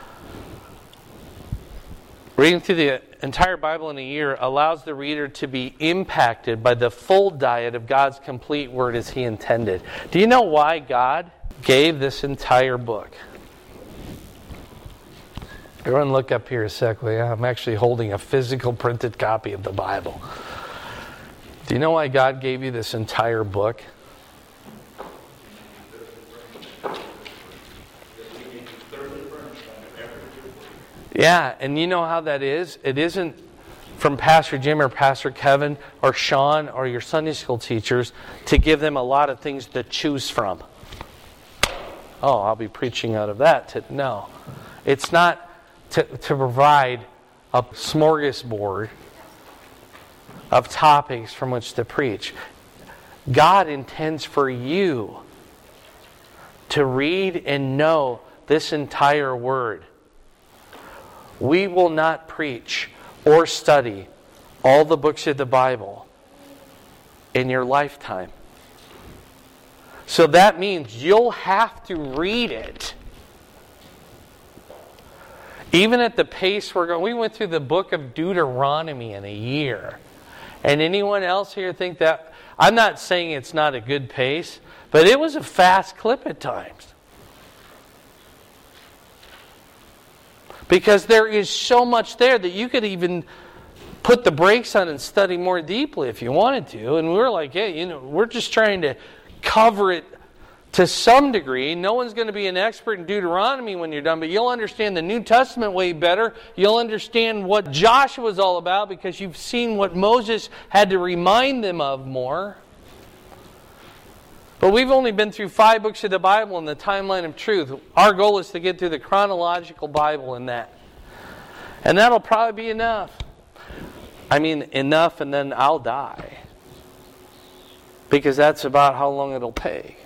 Reading through the entire Bible in a year allows the reader to be impacted by the full diet of God's complete Word as He intended. Do you know why God gave this entire book? Everyone look up here a sec. I'm actually holding a physical printed copy of the Bible. Do you know why God gave you this entire book? Yeah, and you know how that is? It isn't from Pastor Jim or Pastor Kevin or Sean or your Sunday school teachers to give them a lot of things to choose from. Oh, I'll be preaching out of that. No. It's not to provide a smorgasbord of topics from which to preach. God intends for you to read and know this entire Word. We will not preach or study all the books of the Bible in your lifetime. So that means you'll have to read it. Even at the pace we're going, we went through the book of Deuteronomy in a year. And anyone else here think that? I'm not saying it's not a good pace, but it was a fast clip at times. Because there is so much there that you could even put the brakes on and study more deeply if you wanted to. And we were like, hey, we're just trying to cover it to some degree. No one's going to be an expert in Deuteronomy when you're done, but you'll understand the New Testament way better. You'll understand what Joshua was all about because you've seen what Moses had to remind them of more. But we've only been through 5 books of the Bible in the timeline of truth. Our goal is to get through the chronological Bible in that. And that'll probably be enough. I mean, enough, and then I'll die. Because that's about how long it'll take.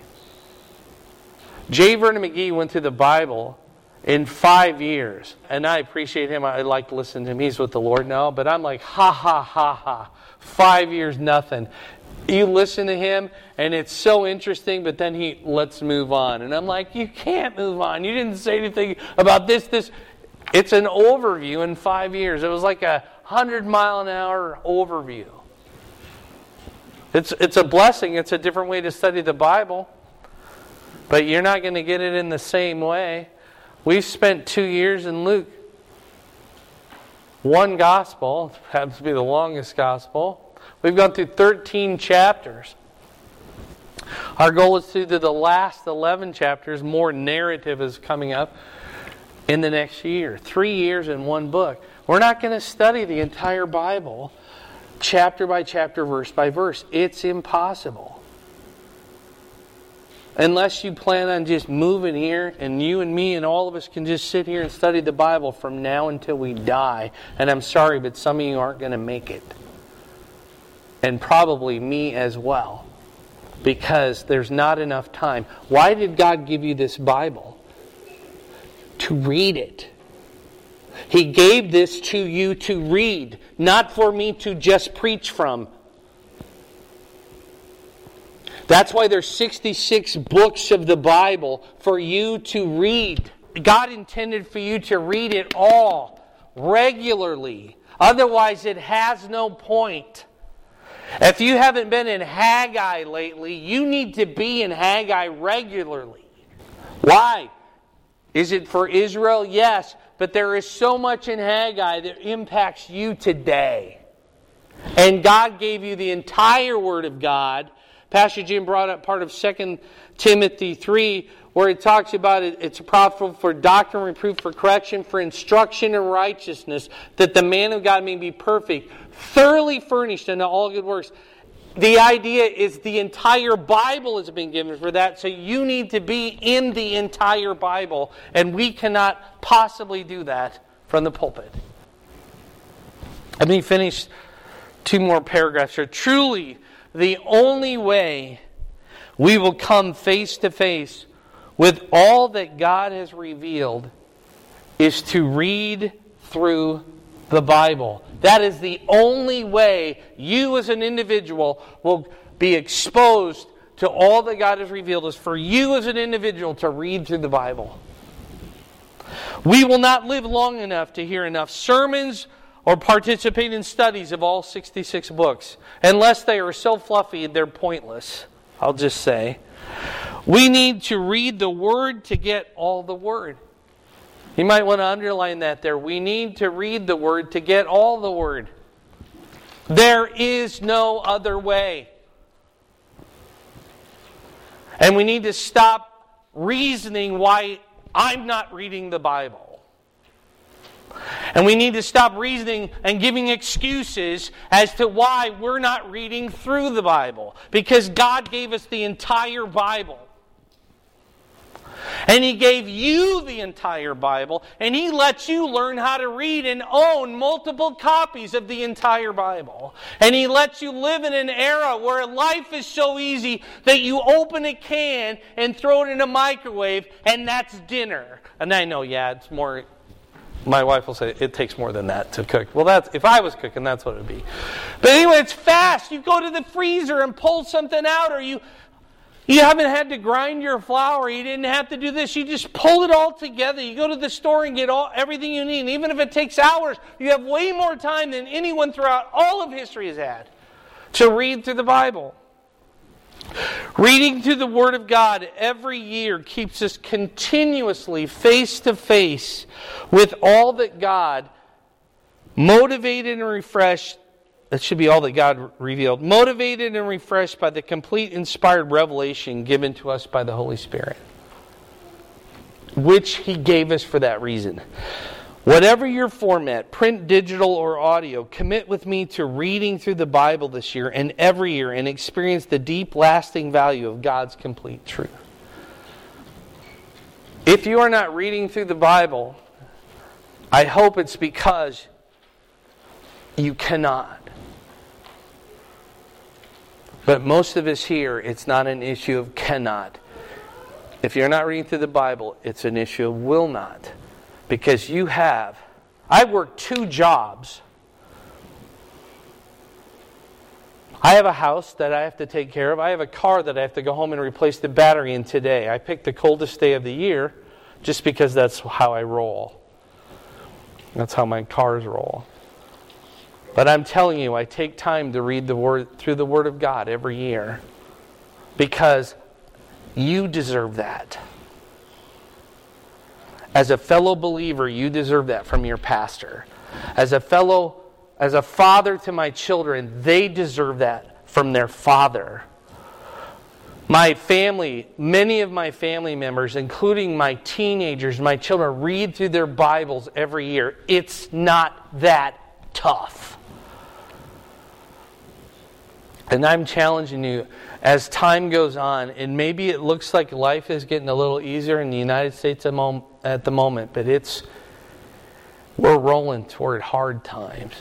J. Vernon McGee went through the Bible in 5 years. And I appreciate him. I like to listen to him. He's with the Lord now. But I'm like, ha, ha, ha, ha. 5 years, nothing. You listen to him, and it's so interesting, but then let's move on. And I'm like, you can't move on. You didn't say anything about this. It's an overview in 5 years. It was like a 100-mile-an-hour overview. It's a blessing. It's a different way to study the Bible. But you're not going to get it in the same way. We've spent 2 years in Luke. One gospel, happens to be the longest gospel. We've gone through 13 chapters. Our goal is to do the last 11 chapters. More narrative is coming up in the next year. 3 years in one book. We're not going to study the entire Bible chapter by chapter, verse by verse. It's impossible. Unless you plan on just moving here and you and me and all of us can just sit here and study the Bible from now until we die. And I'm sorry, but some of you aren't going to make it. And probably me as well. Because there's not enough time. Why did God give you this Bible? To read it. He gave this to you to read. Not for me to just preach from. That's why there's 66 books of the Bible for you to read. God intended for you to read it all regularly. Otherwise, it has no point. If you haven't been in Haggai lately, you need to be in Haggai regularly. Why? Is it for Israel? Yes. But there is so much in Haggai that impacts you today. And God gave you the entire Word of God. Pastor Jim brought up part of 2 Timothy 3, where it talks about it's profitable for doctrine, reproof, for correction, for instruction in righteousness, that the man of God may be perfect, thoroughly furnished unto all good works. The idea is the entire Bible has been given for that, so you need to be in the entire Bible, and we cannot possibly do that from the pulpit. Let me finish 2 more paragraphs here. Truly, the only way we will come face to face with all that God has revealed is to read through the Bible. That is the only way you as an individual will be exposed to all that God has revealed, is for you as an individual to read through the Bible. We will not live long enough to hear enough sermons or participate in studies of all 66 books. Unless they are so fluffy, they're pointless. I'll just say. We need to read the Word to get all the Word. You might want to underline that there. We need to read the Word to get all the Word. There is no other way. And we need to stop reasoning why I'm not reading the Bible. And we need to stop reasoning and giving excuses as to why we're not reading through the Bible. Because God gave us the entire Bible. And He gave you the entire Bible. And He lets you learn how to read and own multiple copies of the entire Bible. And He lets you live in an era where life is so easy that you open a can and throw it in a microwave and that's dinner. And I know, it's more My wife will say, it takes more than that to cook. Well, if I was cooking, that's what it would be. But anyway, it's fast. You go to the freezer and pull something out, or you haven't had to grind your flour. You didn't have to do this. You just pull it all together. You go to the store and get everything you need. And even if it takes hours, you have way more time than anyone throughout all of history has had to read through the Bible. Reading through the Word of God every year keeps us continuously face to face with all that God motivated and refreshed. That should be all that God revealed. Motivated and refreshed by the complete inspired revelation given to us by the Holy Spirit, which He gave us for that reason. Whatever your format, print, digital, or audio, commit with me to reading through the Bible this year and every year and experience the deep, lasting value of God's complete truth. If you are not reading through the Bible, I hope it's because you cannot. But most of us here, it's not an issue of cannot. If you're not reading through the Bible, it's an issue of will not. Because I work 2 jobs. I have a house that I have to take care of. I have a car that I have to go home and replace the battery in today. I picked the coldest day of the year just because that's how I roll. That's how my cars roll. But I'm telling you, I take time to read through the Word of God every year because you deserve that. As a fellow believer, you deserve that from your pastor. As a father to my children, they deserve that from their father. My family, many of my family members, including my teenagers, my children, read through their Bibles every year. It's not that tough. And I'm challenging you, as time goes on, and maybe it looks like life is getting a little easier in the United States at the moment, but we're rolling toward hard times.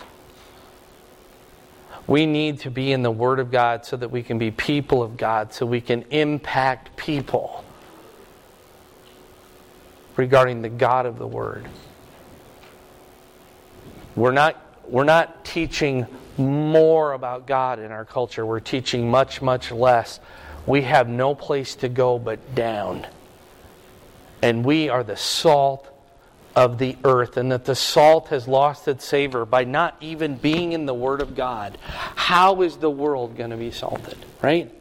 We need to be in the Word of God so that we can be people of God, so we can impact people regarding the God of the Word. We're not teaching more about God in our culture. We're teaching much, much less. We have no place to go but down. And we are the salt of the earth, and that the salt has lost its savor by not even being in the Word of God. How is the world going to be salted? Right?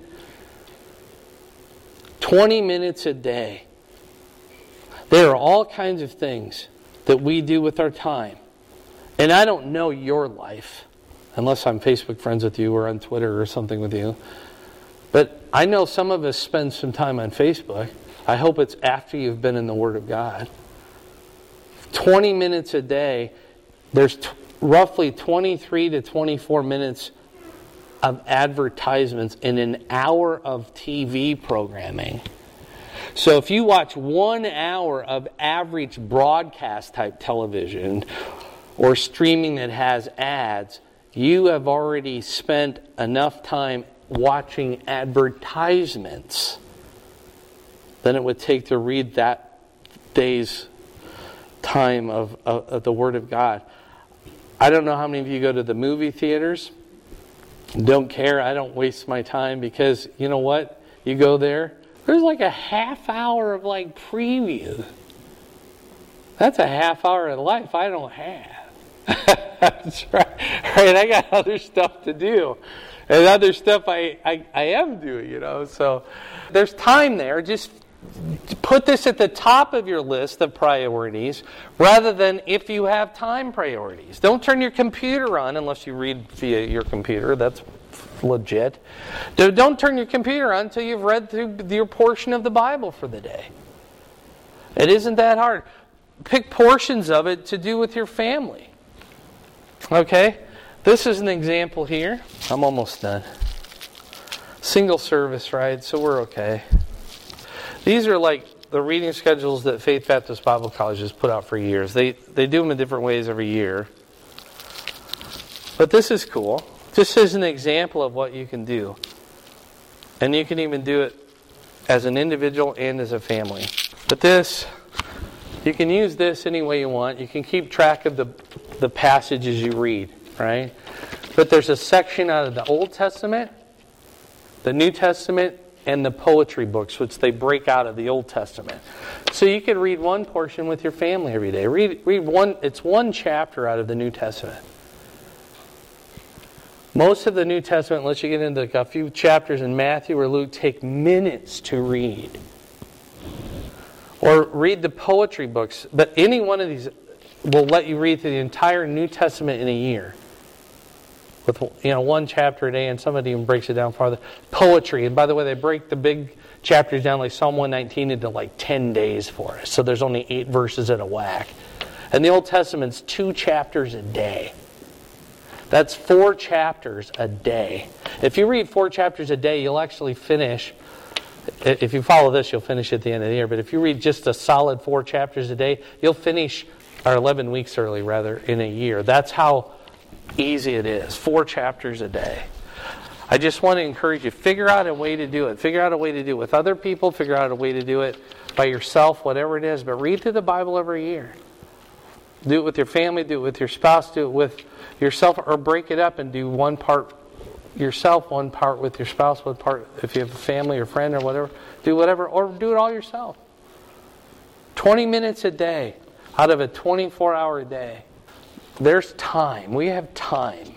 20 minutes a day. There are all kinds of things that we do with our time. And I don't know your life, unless I'm Facebook friends with you or on Twitter or something with you. But I know some of us spend some time on Facebook. I hope it's after you've been in the Word of God. 20 minutes a day, there's roughly 23 to 24 minutes of advertisements in an hour of TV programming. So if you watch 1 hour of average broadcast type television or streaming that has ads, you have already spent enough time watching advertisements than it would take to read that day's time of the Word of God. I don't know how many of you go to the movie theaters. Don't care. I don't waste my time because, you know what? You go there, there's like a half hour of preview. That's a half hour of life I don't have. That's right. I got other stuff to do. And other stuff I am doing, So there's time there. Just put this at the top of your list of priorities rather than if you have time priorities. Don't turn your computer on unless you read via your computer. That's legit. Don't turn your computer on until you've read through your portion of the Bible for the day. It isn't that hard. Pick portions of it to do with your family. Okay? This is an example here. I'm almost done. Single service, right? So we're okay. These are like the reading schedules that Faith Baptist Bible College has put out for years. They do them in different ways every year. But this is cool. Just as an example of what you can do. And you can even do it as an individual and as a family. But You can use this any way you want. You can keep track of the passages you read, right? But there's a section out of the Old Testament, the New Testament, and the poetry books, which they break out of the Old Testament. So you could read one portion with your family every day. Read one. It's one chapter out of the New Testament. Most of the New Testament, unless you get into a few chapters in Matthew or Luke, take minutes to read. Or read the poetry books. But any one of these will let you read through the entire New Testament in a year. With one chapter a day, and somebody even breaks it down farther. Poetry, and by the way, they break the big chapters down like Psalm 119 into like 10 days for us. So there's only 8 verses at a whack. And the Old Testament's 2 chapters a day. That's 4 chapters a day. If you read 4 chapters a day, you'll actually finish. If you follow this, you'll finish at the end of the year. But if you read just a solid 4 chapters a day, you'll finish, or 11 weeks early rather, in a year. That's how easy it is. 4 chapters a day. I just want to encourage you, figure out a way to do it. Figure out a way to do it with other people. Figure out a way to do it by yourself, whatever it is. But read through the Bible every year. Do it with your family. Do it with your spouse. Do it with yourself. Or break it up and do one part yourself, one part with your spouse, one part if you have a family or friend or whatever. Do whatever. Or do it all yourself. 20 minutes a day out of a 24-hour day. There's time. We have time,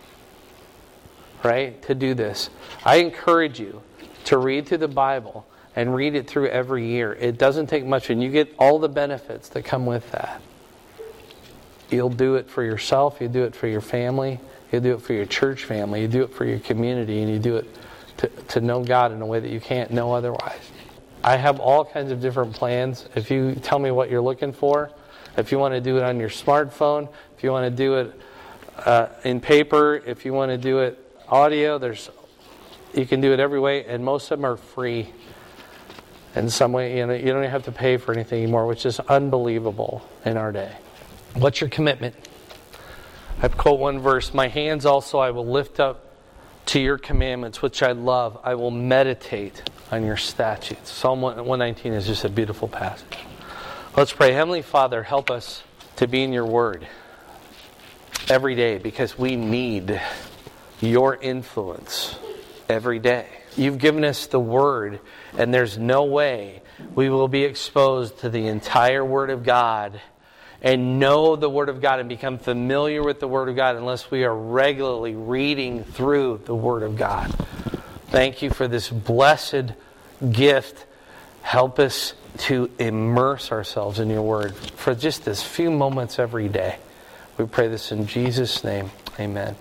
right, to do this. I encourage you to read through the Bible and read it through every year. It doesn't take much, and you get all the benefits that come with that. You'll do it for yourself. You do it for your family. You do it for your church family. You do it for your community, and you do it to know God in a way that you can't know otherwise. I have all kinds of different plans. If you tell me what you're looking for, if you want to do it on your smartphone, if you want to do it in paper, if you want to do it audio, you can do it every way, and most of them are free. In some way, you don't even have to pay for anything anymore, which is unbelievable in our day. What's your commitment? I quote one verse, "My hands also I will lift up to your commandments, which I love. I will meditate on your statutes." Psalm 119 is just a beautiful passage. Let's pray. Heavenly Father, help us to be in your word every day, because we need your influence every day. You've given us the word, and there's no way we will be exposed to the entire word of God and know the word of God and become familiar with the word of God unless we are regularly reading through the word of God. Thank you for this blessed gift. Help us to immerse ourselves in your word for just this few moments every day. We pray this in Jesus' name. Amen.